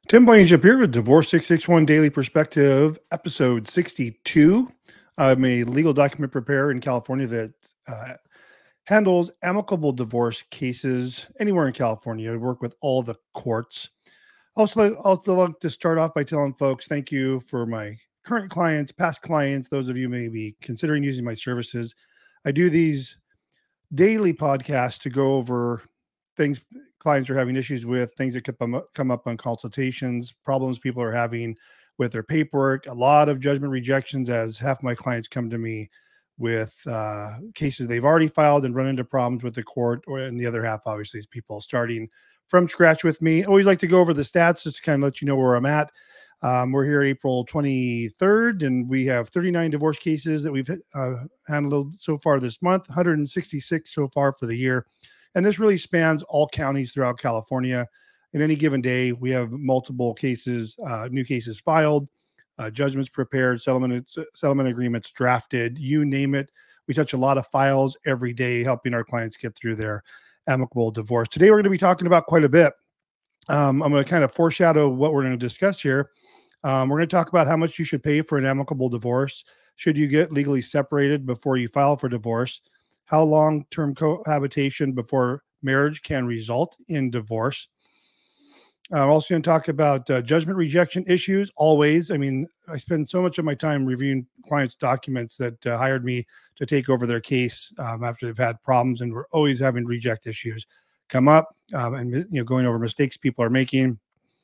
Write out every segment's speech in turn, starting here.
Tim Blankenship here with Divorce 661 Daily Perspective, episode 62. I'm a legal document preparer in California that handles amicable divorce cases anywhere in California. I work with all the courts. Also like to start off by telling folks thank you for my current clients, past clients, those of you may be considering using my services. I do these daily podcasts to go over things clients are having issues with, things that could come up on consultations, problems people are having with their paperwork, a lot of judgment rejections, as half my clients come to me with cases they've already filed and run into problems with the court, and the other half, obviously, is people starting from scratch with me. I always like to go over the stats just to kind of let you know where I'm at. We're here April 23rd, and we have 39 divorce cases that we've handled so far this month, 166 so far for the year. And this really spans all counties throughout California. In any given day, we have multiple cases, new cases filed, judgments prepared, settlement agreements drafted, you name it. We touch a lot of files every day, helping our clients get through their amicable divorce. Today, we're going to be talking about quite a bit. I'm going to kind of foreshadow what we're going to discuss here. We're going to talk about how much you should pay for an amicable divorce. Should you get legally separated before you file for divorce? How long-term cohabitation before marriage can result in divorce. I'm also going to talk about judgment rejection issues. Always. I mean, I spend so much of my time reviewing clients' documents that hired me to take over their case after they've had problems, and we're always having reject issues come up, and going over mistakes people are making.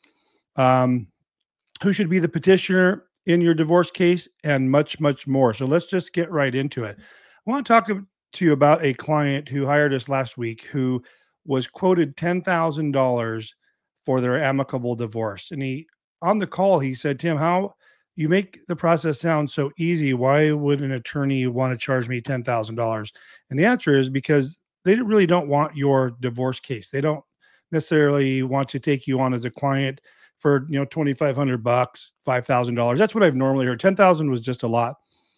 Who should be the petitioner in your divorce case, and much, much more. So let's just get right into it. I want to talk to you about a client who hired us last week who was quoted $10,000 for their amicable divorce. And on the call, he said, Tim, how you make the process sound so easy. Why would an attorney want to charge me $10,000? And the answer is because they really don't want your divorce case. They don't necessarily want to take you on as a client for, $2,500, $5,000. That's what I've normally heard. 10,000 was just a lot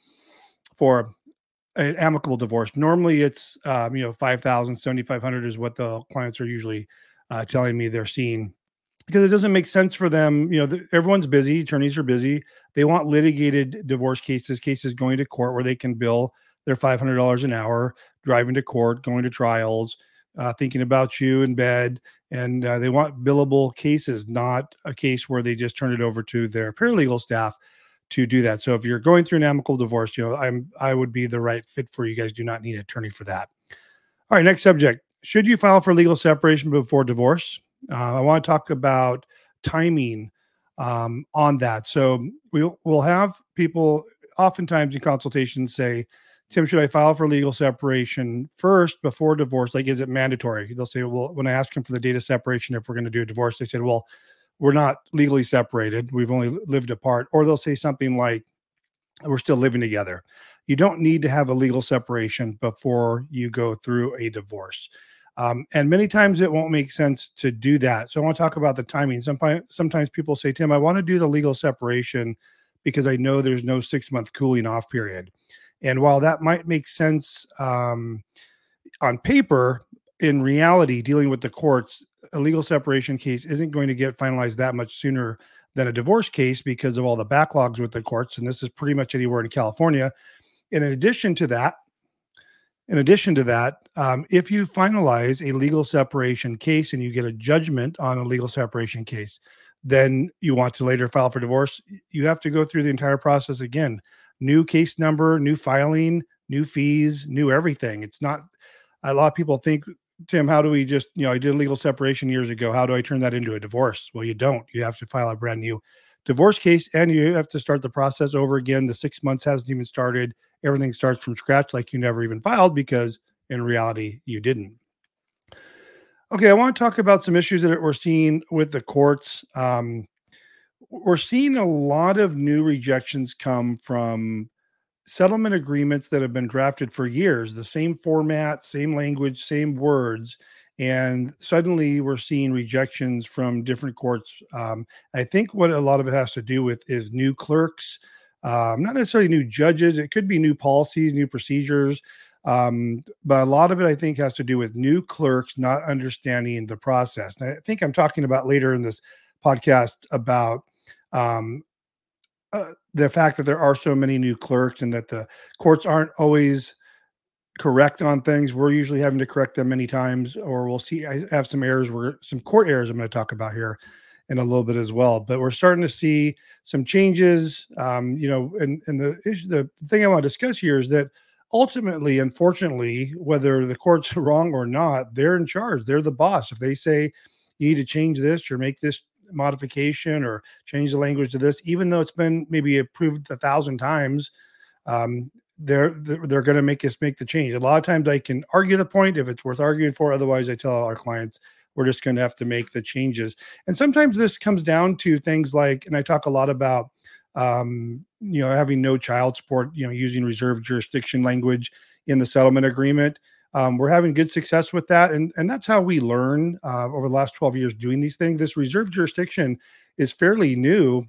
for an amicable divorce. Normally it's 5,000, 7,500 is what the clients are usually telling me they're seeing, because it doesn't make sense for them. Everyone's busy. Attorneys are busy. They want litigated divorce cases going to court where they can bill their $500 an hour, driving to court, going to trials, thinking about you in bed. And they want billable cases, not a case where they just turn it over to their paralegal staff to do that. So if you're going through an amicable divorce, I would be the right fit for you. Guys do not need an attorney for that. All right, next subject. Should you file for legal separation before divorce? I want to talk about timing on that. So we'll have people oftentimes in consultations say, Tim, should I file for legal separation first before divorce? Like, is it mandatory? They'll say, well, when I ask them for the date of separation, if we're going to do a divorce, they said, well, we're not legally separated. We've only lived apart. Or they'll say something like, we're still living together. You don't need to have a legal separation before you go through a divorce. And many times it won't make sense to do that. So I want to talk about the timing. Sometimes people say, Tim, I want to do the legal separation because I know there's no 6-month cooling off period. And while that might make sense on paper, in reality, dealing with the courts, a legal separation case isn't going to get finalized that much sooner than a divorce case because of all the backlogs with the courts. And this is pretty much anywhere in California. In addition to that, if you finalize a legal separation case and you get a judgment on a legal separation case, then you want to later file for divorce, you have to go through the entire process again. New case number, new filing, new fees, new everything. It's not, a lot of people think, Tim, how do we just, I did a legal separation years ago. How do I turn that into a divorce? Well, you don't. You have to file a brand new divorce case and you have to start the process over again. The 6 months hasn't even started. Everything starts from scratch, like you never even filed, because in reality, you didn't. Okay, I want to talk about some issues that we're seeing with the courts. We're seeing a lot of new rejections come from settlement agreements that have been drafted for years, the same format, same language, same words. And suddenly we're seeing rejections from different courts. I think what a lot of it has to do with is new clerks, not necessarily new judges. It could be new policies, new procedures. But a lot of it, I think, has to do with new clerks not understanding the process. And I think I'm talking about later in this podcast about um, the fact that there are so many new clerks and that the courts aren't always correct on things. We're usually having to correct them many times, or we'll see. I have some errors, where some court errors I'm going to talk about here in a little bit as well. But we're starting to see some changes. And the issue, the thing I want to discuss here is that ultimately, unfortunately, whether the court's wrong or not, they're in charge. They're the boss. If they say you need to change this or make this modification or change the language to this, even though it's been maybe approved 1,000 times, um, they're going to make us make the change. A lot of times I can argue the point if it's worth arguing for. Otherwise, I tell our clients we're just going to have to make the changes. And sometimes this comes down to things like, and I talk a lot about, having no child support, using reserved jurisdiction language in the settlement agreement. We're having good success with that. And that's how we learn over the last 12 years doing these things. This reserved jurisdiction is fairly new.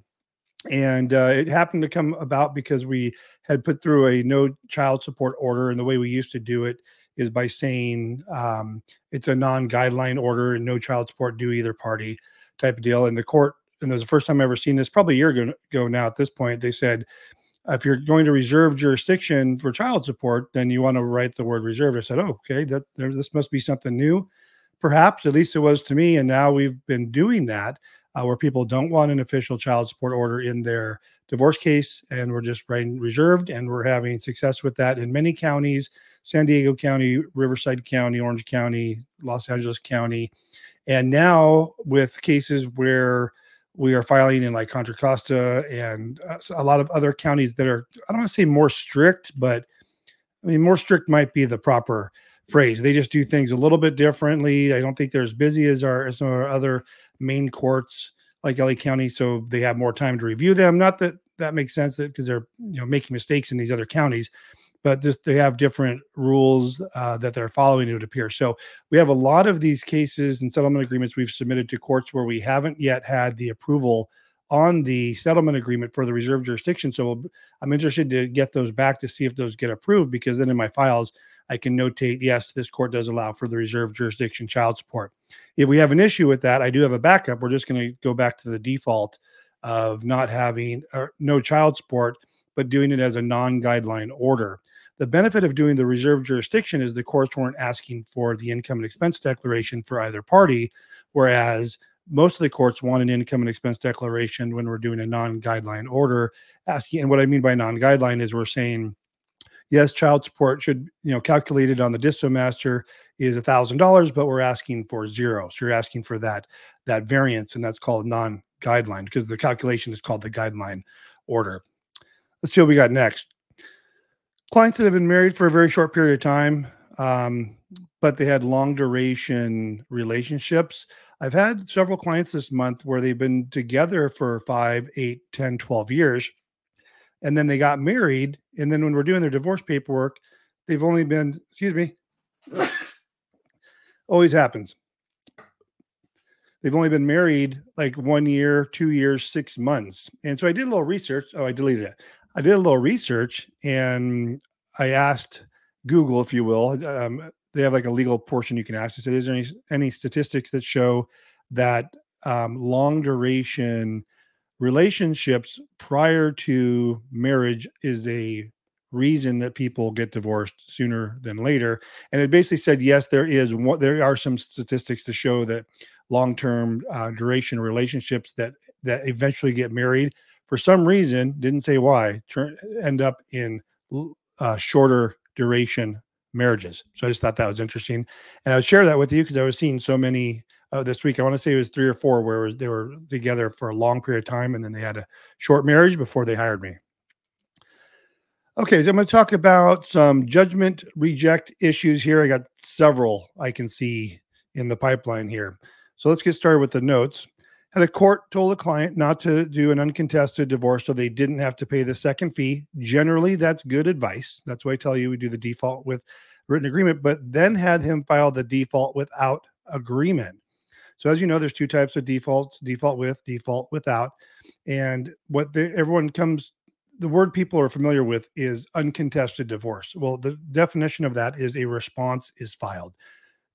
And it happened to come about because we had put through a no child support order. And the way we used to do it is by saying it's a non-guideline order and no child support due either party type of deal. And the court, and there's the first time I ever seen this, probably a year ago now at this point, they said, if you're going to reserve jurisdiction for child support, then you want to write the word reserve. I said, oh, okay, this must be something new. Perhaps, at least it was to me. And now we've been doing that. Where people don't want an official child support order in their divorce case, and we're just writing reserved, and we're having success with that in many counties: San Diego County, Riverside County, Orange County, Los Angeles County. And now with cases where we are filing in like Contra Costa and a lot of other counties that are, I don't want to say more strict, but I mean, more strict might be the proper phrase. They just do things a little bit differently. I don't think they're as busy as some of our other main courts like LA County, so they have more time to review them. Not that that makes sense, because they're making mistakes in these other counties, but just they have different rules that they're following, it would appear. So we have a lot of these cases and settlement agreements we've submitted to courts where we haven't yet had the approval on the settlement agreement for the reserved jurisdiction. So I'm interested to get those back to see if those get approved, because then in my files, I can notate, yes, this court does allow for the reserved jurisdiction child support. If we have an issue with that, I do have a backup. We're just going to go back to the default of not having or no child support, but doing it as a non-guideline order. The benefit of doing the reserved jurisdiction is the courts weren't asking for the income and expense declaration for either party, whereas most of the courts want an income and expense declaration when we're doing a non-guideline order. And what I mean by non-guideline is we're saying, yes, child support should, calculated on the disto master is $1,000, but we're asking for zero. So you're asking for that variance, and that's called non-guideline because the calculation is called the guideline order. Let's see what we got next. Clients that have been married for a very short period of time, but they had long duration relationships. I've had several clients this month where they've been together for 5, 8, 10, 12 years. And then they got married. And then when we're doing their divorce paperwork, they've only been, always happens. They've only been married like 1 year, 2 years, 6 months. And so I did a little research. Oh, I deleted it. I did a little research and I asked Google, if you will, they have like a legal portion you can ask. I said, is there any statistics that show that long duration relationships prior to marriage is a reason that people get divorced sooner than later? And it basically said, yes, there are some statistics to show that long-term duration relationships that eventually get married for some reason, didn't say why, end up in shorter duration marriages. So I just thought that was interesting. And I would share that with you because I was seeing so many this week. I want to say it was 3 or 4 where they were together for a long period of time and then they had a short marriage before they hired me. Okay, so I'm going to talk about some judgment reject issues here. I got several I can see in the pipeline here. So let's get started with the notes. Had a court told a client not to do an uncontested divorce so they didn't have to pay the second fee. Generally, that's good advice. That's why I tell you we do the default with written agreement, but then had him file the default without agreement. So as you know, there's 2 types of defaults: default with, default without. And what the word people are familiar with is uncontested divorce. Well, the definition of that is a response is filed.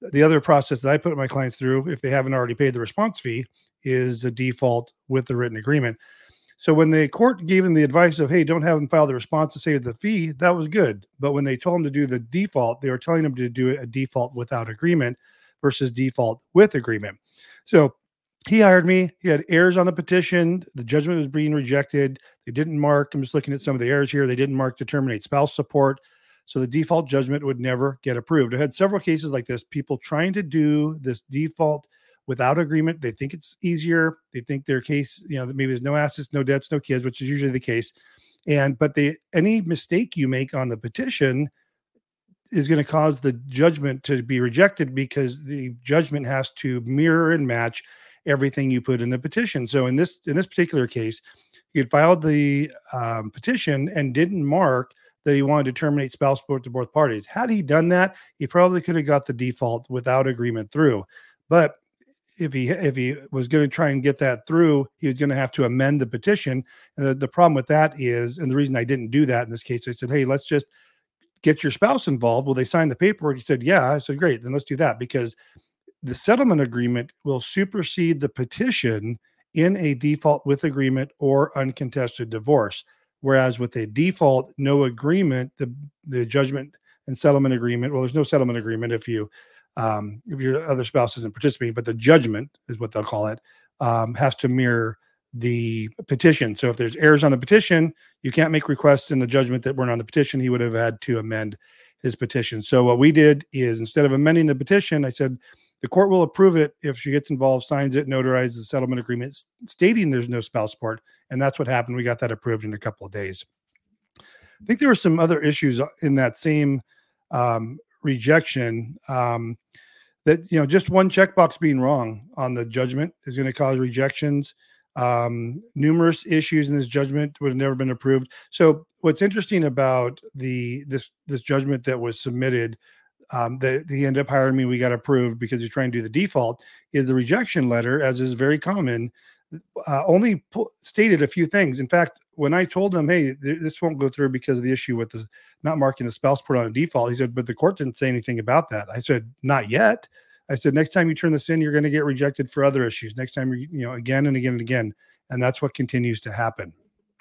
The other process that I put my clients through, if they haven't already paid the response fee, is a default with the written agreement. So when the court gave them the advice of, hey, don't have them file the response to save the fee, that was good. But when they told them to do the default, they were telling them to do it a default without agreement versus default with agreement. So he hired me. He had errors on the petition. The judgment was being rejected. They didn't mark. I'm just looking at some of the errors here. They didn't mark to terminate spouse support. So the default judgment would never get approved. I had several cases like this, people trying to do this default without agreement. They think it's easier. They think their case, maybe there's no assets, no debts, no kids, which is usually the case. But any mistake you make on the petition is going to cause the judgment to be rejected because the judgment has to mirror and match everything you put in the petition. So in this particular case, he had filed the petition and didn't mark that he wanted to terminate spouse support to both parties. Had he done that, he probably could have got the default without agreement through. But if he was going to try and get that through, he was going to have to amend the petition. And the problem with that is, and the reason I didn't do that in this case, I said, hey, let's just get your spouse involved. Will they sign the paperwork? He said, yeah. I said, great, then let's do that, because the settlement agreement will supersede the petition in a default with agreement or uncontested divorce. Whereas with a default, no agreement, the judgment and settlement agreement, well, there's no settlement agreement if your other spouse isn't participating, but the judgment is what they'll call it, has to mirror the petition. So if there's errors on the petition, you can't make requests in the judgment that weren't on the petition. He would have had to amend his petition. So what we did is, instead of amending the petition, I said, the court will approve it if she gets involved, signs it, notarizes the settlement agreement stating there's no spouse support. And that's what happened. We got that approved in a couple of days. I think there were some other issues in that same rejection, that, just one checkbox being wrong on the judgment is going to cause rejections. Numerous issues in this judgment would have never been approved. So what's interesting about this judgment that was submitted, that he ended up hiring me, we got approved because he's trying to do the default, is the rejection letter, as is very common, only stated a few things. In fact, when I told him, hey, this won't go through because of the issue with the not marking the spouse support on a default, he said, but the court didn't say anything about that. I said, not yet. I said, next time you turn this in, you're going to get rejected for other issues. Next time, again and again and again. And that's what continues to happen.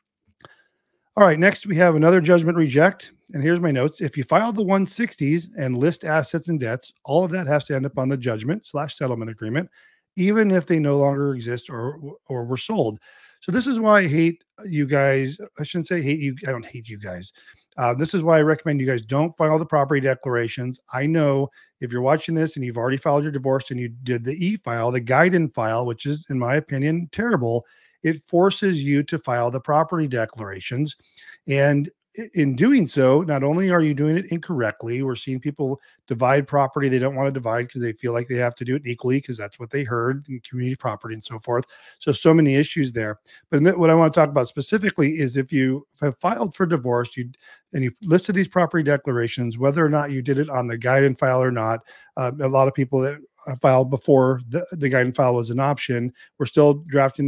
All right, next we have another judgment reject. And here's my notes. If you file the 160s and list assets and debts, all of that has to end up on the judgment/settlement agreement, even if they no longer exist or were sold. So this is why I hate you guys. I shouldn't say hate you. I don't hate you guys. This is why I recommend you guys don't file the property declarations. I know if you're watching this and you've already filed your divorce and you did the e-file, the guide-in file, which is, in my opinion, terrible, it forces you to file the property declarations. And in doing so, not only are you doing it incorrectly, we're seeing people divide property they don't want to divide because they feel like they have to do it equally because that's what they heard in community property and so forth. So many issues there. But what I want to talk about specifically is if you have filed for divorce, and you listed these property declarations, whether or not you did it on the guide-in file or not. A lot of people that filed before the guide-in file was an option, we're still drafting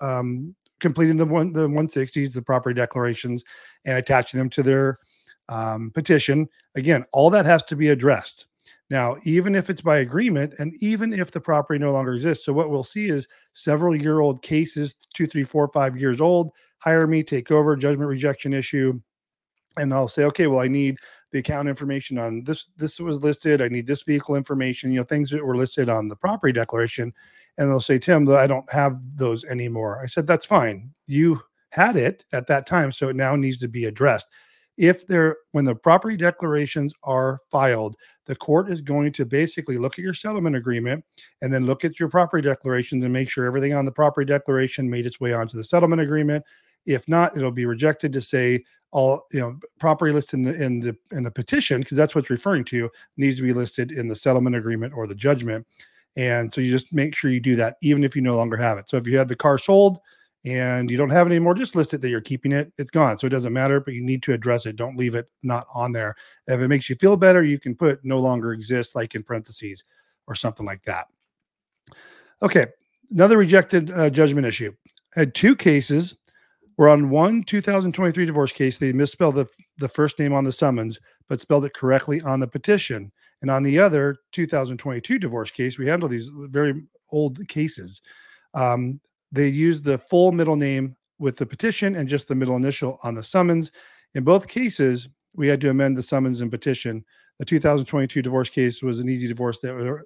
completing the 160s, the property declarations, and attaching them to their petition. Again, all that has to be addressed. Now, even if it's by agreement, and even if the property no longer exists. So what we'll see is several-year-old cases, 2, 3, 4, 5 years old, hire me, take over, judgment rejection issue. And I'll say, okay, well, I need the account information on this. This was listed. I need this vehicle information, things that were listed on the property declaration. And they'll say, Tim, I don't have those anymore. I said, that's fine. You had it at that time, so it now needs to be addressed. When the property declarations are filed, the court is going to basically look at your settlement agreement and then look at your property declarations and make sure everything on the property declaration made its way onto the settlement agreement. If not, it'll be rejected to say all property listed in the petition, because that's what's referring to, needs to be listed in the settlement agreement or the judgment. And so you just make sure you do that, even if you no longer have it. So if you had the car sold and you don't have it anymore, just list it that you're keeping it. It's gone. So it doesn't matter, but you need to address it. Don't leave it not on there. If it makes you feel better, you can put no longer exists, like in parentheses or something like that. Okay. Another rejected judgment issue. I had 2 cases. We're on one 2023 divorce case. They misspelled the first name on the summons, but spelled it correctly on the petition. And on the other 2022 divorce case, we handle these very old cases. Um, they use the full middle name with the petition and just the middle initial on the summons. In both cases, we had to amend the summons and petition. The 2022 divorce case was an easy divorce.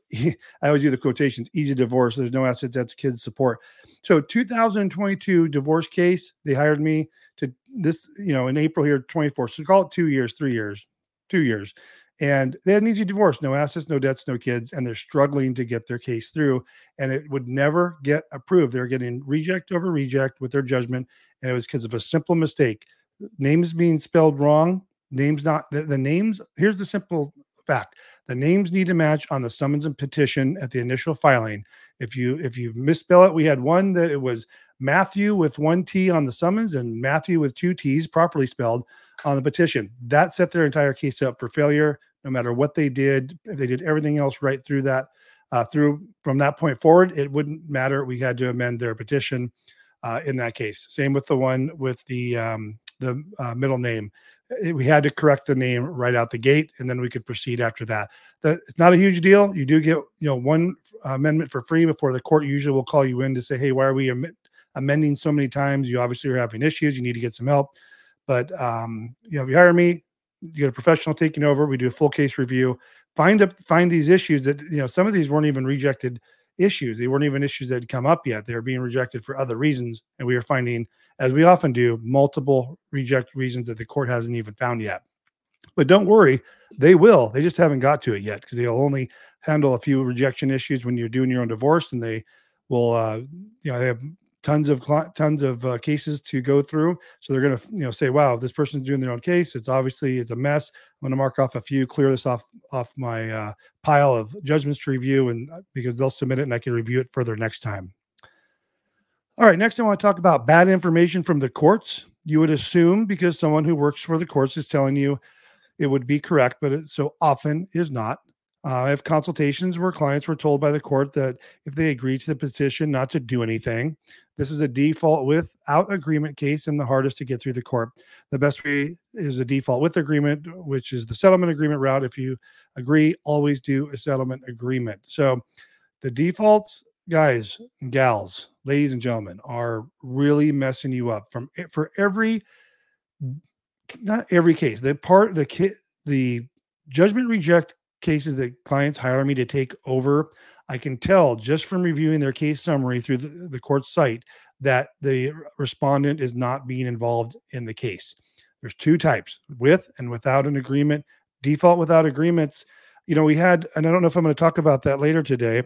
I always do the quotations, easy divorce. There's no assets, that's kids support. So 2022 divorce case, they hired me to this, in April here, 24. So call it 2 years, 3 years, 2 years. And they had an easy divorce, no assets, no debts, no kids, and they're struggling to get their case through. And it would never get approved. They're getting reject over reject with their judgment. And it was because of a simple mistake. Names being spelled wrong, names not the names. Here's the simple fact: the names need to match on the summons and petition at the initial filing. If you misspell it, we had one that it was Matthew with one T on the summons and Matthew with two T's properly spelled on the petition. That set their entire case up for failure. No matter what they did, if they did everything else right through that, through from that point forward, it wouldn't matter. We had to amend their petition in that case. Same with the one with the middle name. We had to correct the name right out the gate, and then we could proceed after that. It's not a huge deal. You do get one amendment for free before the court usually will call you in to say, hey, why are we amending so many times? You obviously are having issues. You need to get some help. But if you hire me, you get a professional taking over. We do a full case review, find these issues that, some of these weren't even rejected issues. They weren't even issues that had come up yet. They were being rejected for other reasons. And we are finding, as we often do, multiple reject reasons that the court hasn't even found yet. But don't worry, they will. They just haven't got to it yet because they'll only handle a few rejection issues when you're doing your own divorce, and they will, they have tons of cases to go through. So they're going to, say, wow, this person's doing their own case. It's a mess. I'm going to mark off a few, clear this off my pile of judgments to review, and because they'll submit it and I can review it further next time. All right, next I want to talk about bad information from the courts. You would assume because someone who works for the courts is telling you it would be correct, but it so often is not. I have consultations where clients were told by the court that if they agree to the petition not to do anything, this is a default without agreement case and the hardest to get through the court. The best way is a default with agreement, which is the settlement agreement route. If you agree, always do a settlement agreement. So the defaults, guys and gals, ladies and gentlemen, are really messing you up for every, not every case. The judgment reject cases that clients hire me to take over, I can tell just from reviewing their case summary through the court site that the respondent is not being involved in the case. There's two types: with and without an agreement. Default without agreements, we had, and I don't know if I'm going to talk about that later today.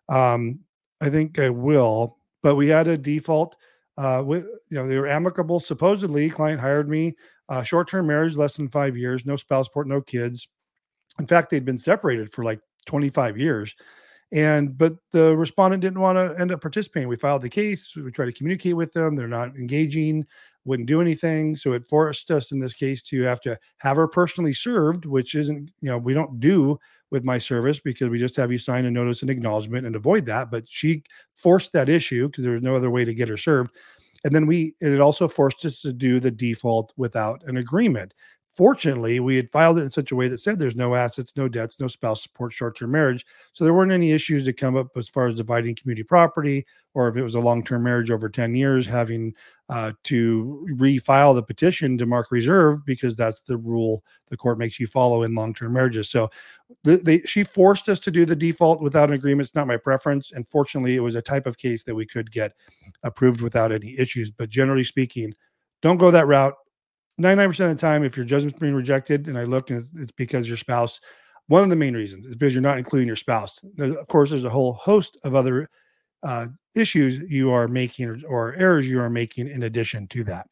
I think I will, but we had a default with, they were amicable. Supposedly, client hired me, short-term marriage, less than 5 years, no spouse support, no kids. In fact, they'd been separated for like 25 years. But the respondent didn't want to end up participating. We filed the case. We tried to communicate with them. They're not engaging, wouldn't do anything. So it forced us in this case to have her personally served, which isn't, we don't do with my service because we just have you sign a notice and acknowledgement and avoid that. But she forced that issue because there was no other way to get her served. And then it also forced us to do the default without an agreement. Fortunately, we had filed it in such a way that said there's no assets, no debts, no spouse support, short-term marriage. So there weren't any issues to come up as far as dividing community property, or if it was a long-term marriage over 10 years, having to refile the petition to mark reserve, because that's the rule the court makes you follow in long-term marriages. So she forced us to do the default without an agreement. It's not my preference. And fortunately, it was a type of case that we could get approved without any issues. But generally speaking, don't go that route. 99% of the time, if your judgment's being rejected, and I looked, and it's because your spouse, one of the main reasons is because you're not including your spouse. Of course, there's a whole host of other issues you are making or errors you are making in addition to that.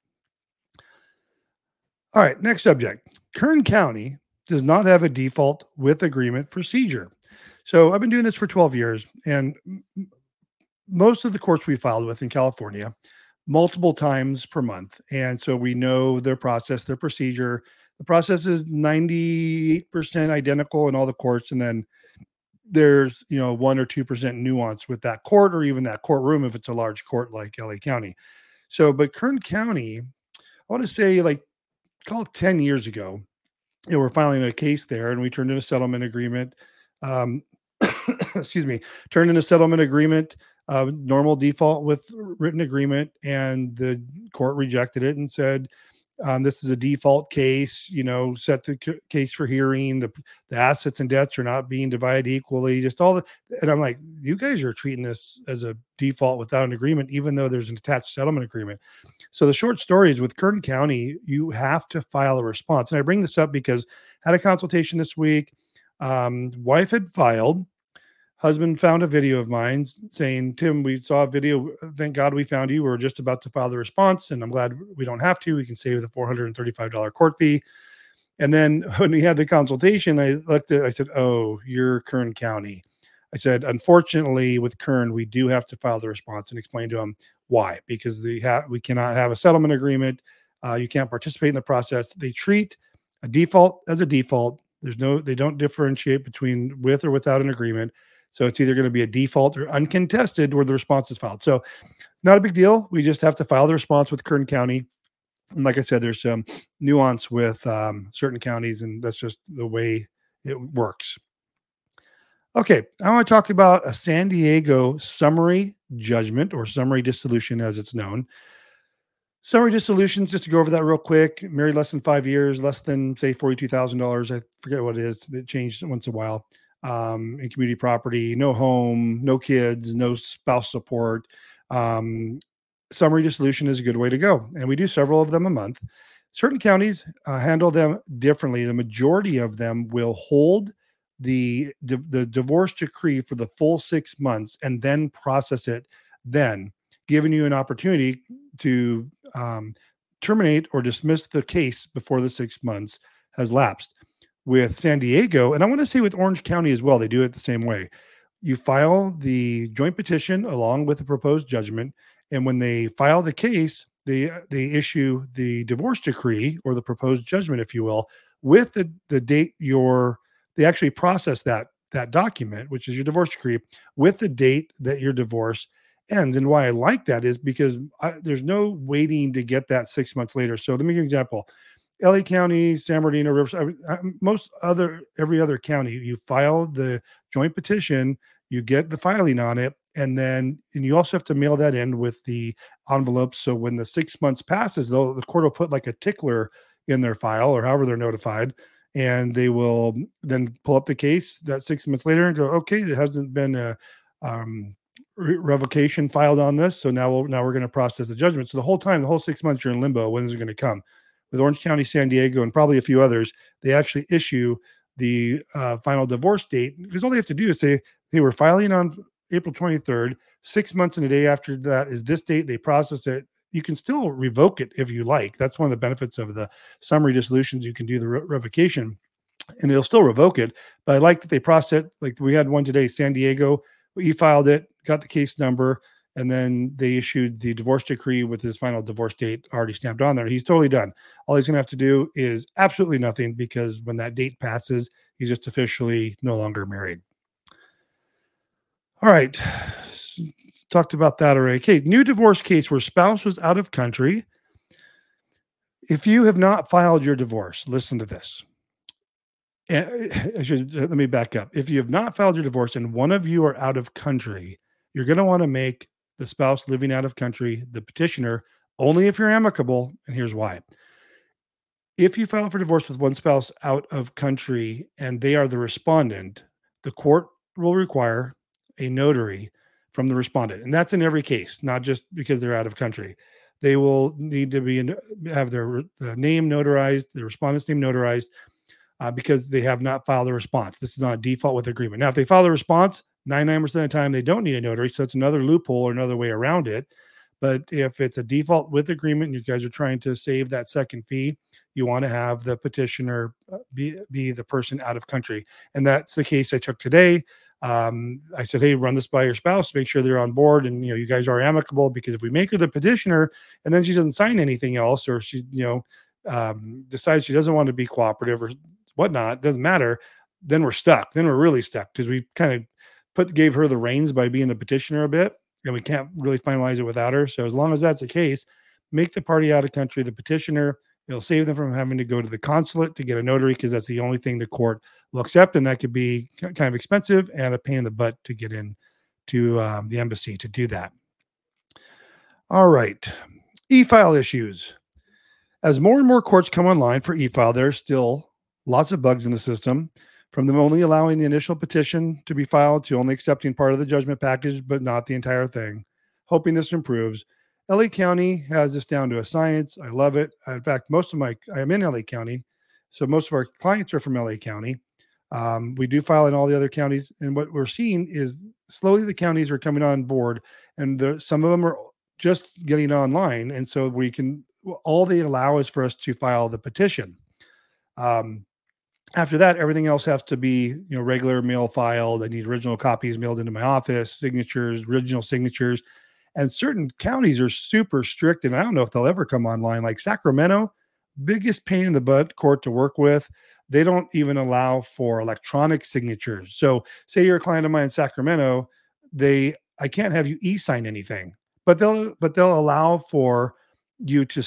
All right, next subject. Kern County does not have a default with agreement procedure. So I've been doing this for 12 years, and most of the courts we filed with in California, multiple times per month. And so we know their process, their procedure. The process is 98% identical in all the courts. And then there's, 1 or 2% nuance with that court or even that courtroom if it's a large court like LA County. So, but Kern County, I want to say, like, call it 10 years ago, we're filing a case there, and we turned in a settlement agreement. Um, excuse me, turned in a settlement agreement, normal default with written agreement, and the court rejected it and said, this is a default case, set the case for hearing. The assets and debts are not being divided equally, just all the, and I'm like, you guys are treating this as a default without an agreement, even though there's an attached settlement agreement. So the short story is with Kern County, you have to file a response. And I bring this up because I had a consultation this week. Wife had filed, husband found a video of mine saying, Tim, we saw a video. Thank God we found you. We're just about to file the response, and I'm glad we don't have to. We can save the $435 court fee. And then when we had the consultation, I said, oh, you're Kern County. I said, unfortunately, with Kern, we do have to file the response, and explain to them why, because we cannot have a settlement agreement. You can't participate in the process. They treat a default as a default. They don't differentiate between with or without an agreement. So it's either going to be a default or uncontested where the response is filed. So not a big deal. We just have to file the response with Kern County. And like I said, there's some nuance with certain counties, and that's just the way it works. Okay, I want to talk about a San Diego summary judgment, or summary dissolution as it's known. Summary dissolutions, just to go over that real quick, married less than 5 years, less than, say, $42,000. I forget what it is. It changed once in a while. In community property, no home, no kids, no spouse support. Summary dissolution is a good way to go. And we do several of them a month. Certain counties handle them differently. The majority of them will hold the divorce decree for the full 6 months and then process it, then giving you an opportunity to terminate or dismiss the case before the 6 months has lapsed. With San Diego, and I want to say with Orange County as well, they do it the same way. You file the joint petition along with the proposed judgment, and when they file the case, they issue the divorce decree, or the proposed judgment, if you will, with the date they actually process that document, which is your divorce decree, with the date that your divorce ends. And why I like that is because there's no waiting to get that 6 months later. So let me give you an example. LA County, San Bernardino, Riverside, every other county, you file the joint petition, you get the filing on it, and you also have to mail that in with the envelope. So when the 6 months passes, the court will put like a tickler in their file, or however they're notified, and they will then pull up the case that 6 months later and go, okay, there hasn't been a revocation filed on this, so now we're going to process the judgment. So the whole 6 months, you're in limbo. When is it going to come? With Orange County, San Diego, and probably a few others, they actually issue the final divorce date, because all they have to do is say, hey, we're filing on April 23rd, 6 months and a day after that is this date. They process it. You can still revoke it if you like. That's one of the benefits of the summary dissolutions. You can do the revocation and it'll still revoke it. But I like that they process it. Like we had one today, San Diego, we filed it, got the case number, and then they issued the divorce decree with his final divorce date already stamped on there. He's totally done. All he's going to have to do is absolutely nothing, because when that date passes, he's just officially no longer married. All right. Talked about that already. Okay. New divorce case where spouse was out of country. If you have not filed your divorce, listen to this. Let me back up. If you have not filed your divorce and one of you are out of country, you're going to want to make the spouse living out of country the petitioner, only if you're amicable. And here's why. If you file for divorce with one spouse out of country and they are the respondent, the court will require a notary from the respondent. And that's in every case, not just because they're out of country. They will need to have their name notarized, the respondent's name notarized, because they have not filed a response. This is on a default with agreement. Now, if they file the response, 99% of the time, they don't need a notary. So it's another loophole or another way around it. But if it's a default with agreement and you guys are trying to save that second fee, you want to have the petitioner be the person out of country. And that's the case I took today. I said, hey, run this by your spouse, make sure they're on board. And, you guys are amicable, because if we make her the petitioner and then she doesn't sign anything else, or she, decides she doesn't want to be cooperative or whatnot, doesn't matter, then we're stuck. Then we're really stuck, because we kind of gave her the reins by being the petitioner a bit, and we can't really finalize it without her. So as long as that's the case, make the party out of country the petitioner, It'll save them from having to go to the consulate to get a notary because that's the only thing the court will accept, and that could be kind of expensive and a pain in the butt to get in to the embassy to do that. All right, e-file issues. As more and more courts come online for e-file, there's still lots of bugs in the system, from them only allowing the initial petition to be filed to only accepting part of the judgment package, but not the entire thing. Hoping this improves. LA County has this down to a science. I love it. In fact, I'm in LA County, so most of our clients are from LA County. We do file in all the other counties, and what we're seeing is slowly the counties are coming on board, and some of them are just getting online, and so all they allow is for us to file the petition. After that, everything else has to be, regular mail filed. I need original copies mailed into my office, signatures, original signatures. And certain counties are super strict, and I don't know if they'll ever come online. Like Sacramento, biggest pain in the butt court to work with. They don't even allow for electronic signatures. So say you're a client of mine in Sacramento, I can't have you e-sign anything, but they'll allow for you to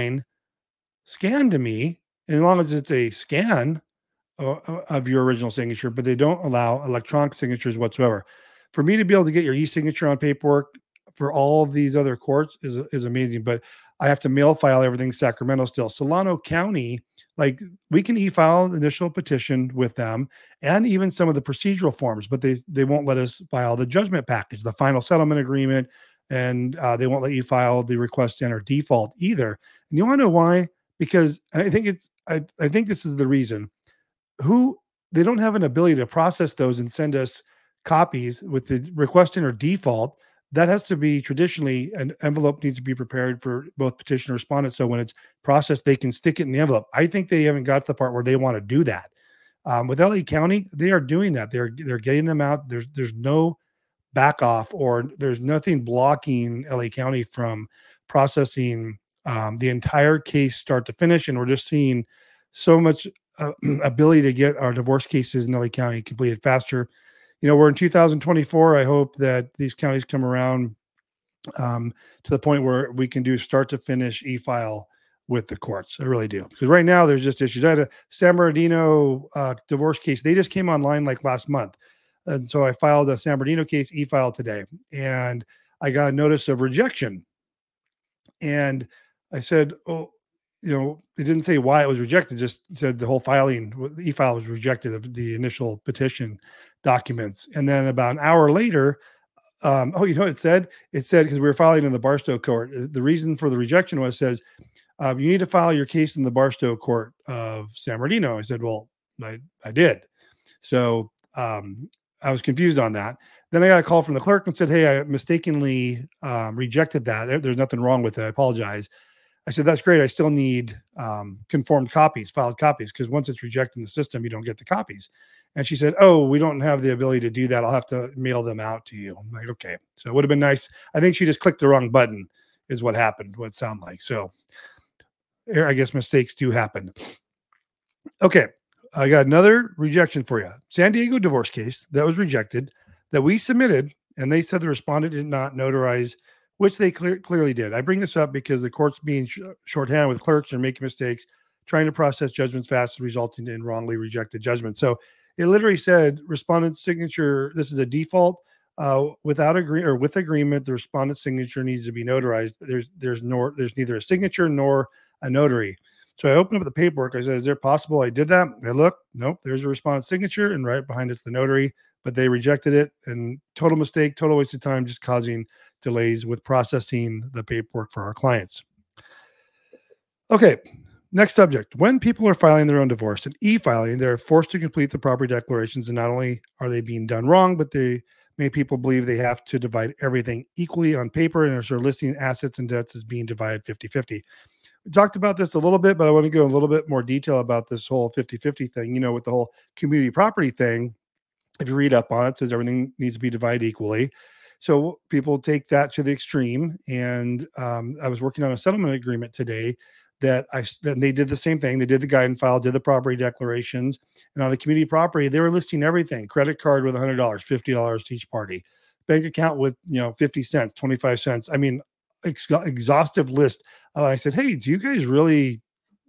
scan to me, as long as it's a scan of your original signature, but they don't allow electronic signatures whatsoever. For me to be able to get your e-signature on paperwork for all of these other courts is amazing, but I have to mail file everything Sacramento still. Solano County, like, we can e-file the initial petition with them and even some of the procedural forms, but they won't let us file the judgment package, the final settlement agreement, and they won't let you file the request to enter default either. And you want to know why? Because I think this is the reason. They don't have an ability to process those and send us copies with the request enter default. That has to be traditionally, an envelope needs to be prepared for both petitioner and respondent. So when it's processed, they can stick it in the envelope. I think they haven't got to the part where they want to do that. With LA County, they are doing that. They're getting them out. There's no back off, or there's nothing blocking LA County from processing the entire case start to finish. And we're just seeing so much ability to get our divorce cases in LA County completed faster. We're in 2024. I hope that these counties come around to the point where we can do start to finish e-file with the courts. I really do. Because right now there's just issues. I had a San Bernardino divorce case. They just came online like last month. And so I filed a San Bernardino case e-file today, and I got a notice of rejection. And I said, oh, it didn't say why it was rejected, just said the whole filing, the e-file was rejected of the initial petition documents. And then about an hour later, you know what it said? It said, because we were filing in the Barstow court, the reason for the rejection says, you need to file your case in the Barstow court of San Bernardino. I said, well, I did. So I was confused on that. Then I got a call from the clerk and said, hey, I mistakenly rejected that. There's nothing wrong with it. I apologize. I said, that's great. I still need conformed copies, filed copies, because once it's rejected in the system, you don't get the copies. And she said, oh, we don't have the ability to do that. I'll have to mail them out to you. I'm like, okay. So it would have been nice. I think she just clicked the wrong button is what happened, what it sounded like. So I guess mistakes do happen. Okay. I got another rejection for you. San Diego divorce case that was rejected, that we submitted, and they said the respondent did not notarize, which they clearly did. I bring this up because the court's being shorthanded with clerks and making mistakes, trying to process judgments fast, resulting in wrongly rejected judgments. So it literally said respondent's signature. This is a default. With agreement, the respondent's signature needs to be notarized. There's neither a signature nor a notary. So I opened up the paperwork. I said, is there possible I did that? I look, nope, there's a respondent's signature, and right behind it's the notary, but they rejected it, and total mistake, total waste of time, just causing delays with processing the paperwork for our clients. Okay, next subject. When people are filing their own divorce and e-filing, they're forced to complete the property declarations, and not only are they being done wrong, but many people believe they have to divide everything equally on paper, and are listing assets and debts as being divided 50-50. We talked about this a little bit, but I want to go a little bit more detail about this whole 50-50 thing, with the whole community property thing. If you read up on it, it says everything needs to be divided equally. So people take that to the extreme. And I was working on a settlement agreement today that they did the same thing. They did the guide and file, did the property declarations, and on the community property, they were listing everything: credit card with $100, $50 to each party, bank account with 50 cents, 25 cents. I mean, exhaustive list. I said, hey, do you guys really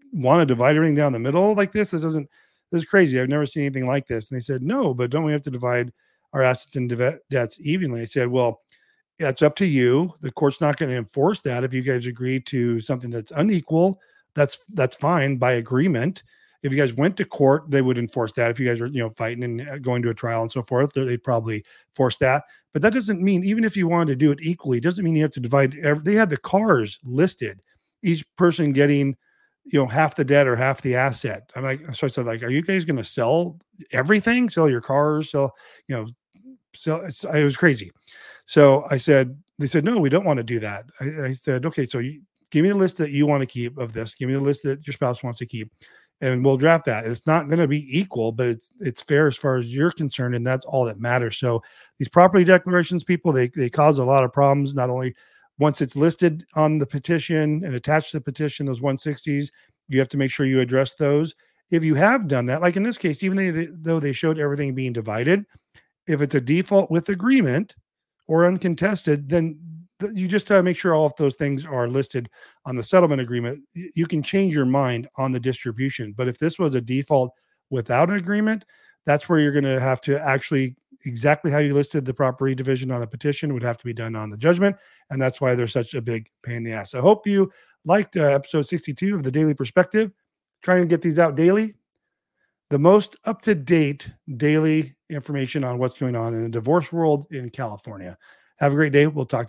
want to divide everything down the middle like this? This is crazy. I've never seen anything like this." And they said, "No, but don't we have to divide our assets and debts evenly?" I said, "Well, that's up to you. The court's not going to enforce that. If you guys agree to something that's unequal, that's fine by agreement. If you guys went to court, they would enforce that. If you guys were, fighting and going to a trial and so forth, they'd probably force that. But that doesn't mean, even if you wanted to do it equally, it doesn't mean you have to divide. They had the cars listed, each person getting, half the debt or half the asset. So I said, like, are you guys going to sell everything? Sell your cars? You know, it was crazy. So they said, no, we don't want to do that. I said, okay, so give me the list that you want to keep of this. Give me the list that your spouse wants to keep, and we'll draft that. And it's not going to be equal, but it's fair as far as you're concerned, and that's all that matters. So these property declarations, people, they cause a lot of problems. Not only once it's listed on the petition and attached to the petition, those 160s, you have to make sure you address those. If you have done that, like in this case, even though they showed everything being divided, if it's a default with agreement or uncontested, then you just make sure all of those things are listed on the settlement agreement. You can change your mind on the distribution. But if this was a default without an agreement, that's where you're going to have to actually exactly how you listed the property division on the petition would have to be done on the judgment. And that's why there's such a big pain in the ass. I hope you liked episode 62 of the Daily Perspective. Trying to get these out daily. The most up-to-date daily information on what's going on in the divorce world in California. Have a great day. We'll talk to you.